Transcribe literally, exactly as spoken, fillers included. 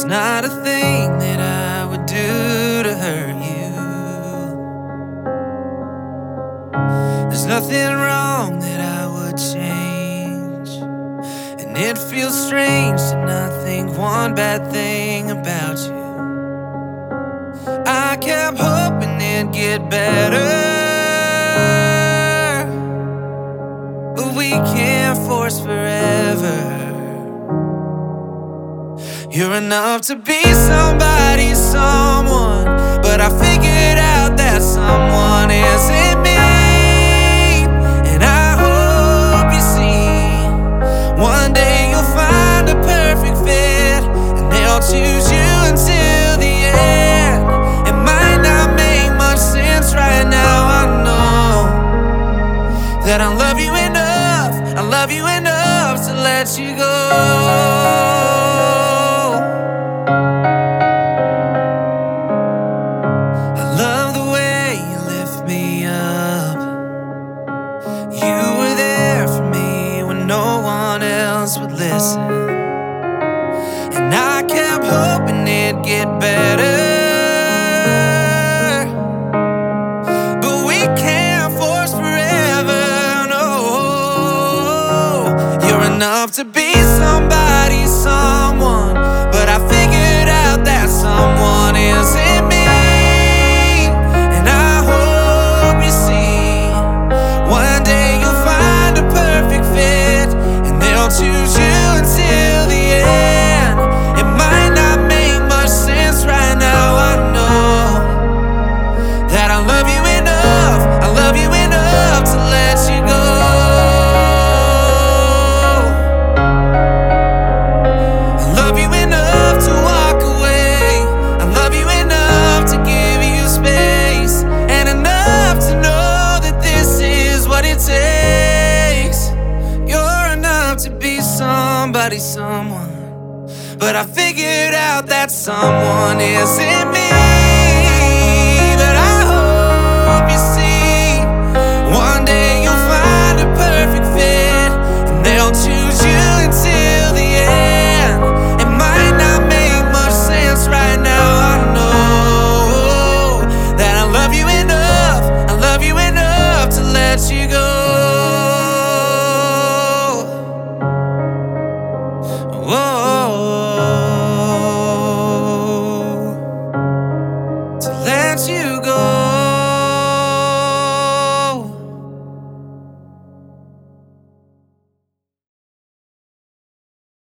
There's not a thing that I would do to hurt you. There's nothing wrong that I would change, and it feels strange to not think one bad thing about you. I kept hoping it'd get better, but we can't force forever. You're enough to be somebody's someone, but I figured out that someone isn't me. And I hope you see, one day you'll find a perfect fit, and they'll choose you until the end. It might not make much sense right now, I know that I love you enough, I love you enough to let you go. Would listen, and I kept hoping it'd get better, but we can't force forever, no. You're enough to be somebody's someone, but I figured out that someone isn't me. And I hope you see, one day you'll find a perfect fit, and they'll choose you until the end. It might not make much sense right now, I know that I love you enough, I love you enough to let you go. I love you enough to walk away, I love you enough to give you space, and enough to know that this is what it takes. You're enough to be somebody, someone, but I figured out that someone isn't me. But I hope you see, one day you'll find a perfect fit, and they'll choose you until the end. It might not make much sense right now, I know that I love you enough, I love you enough to let you go. Whoa.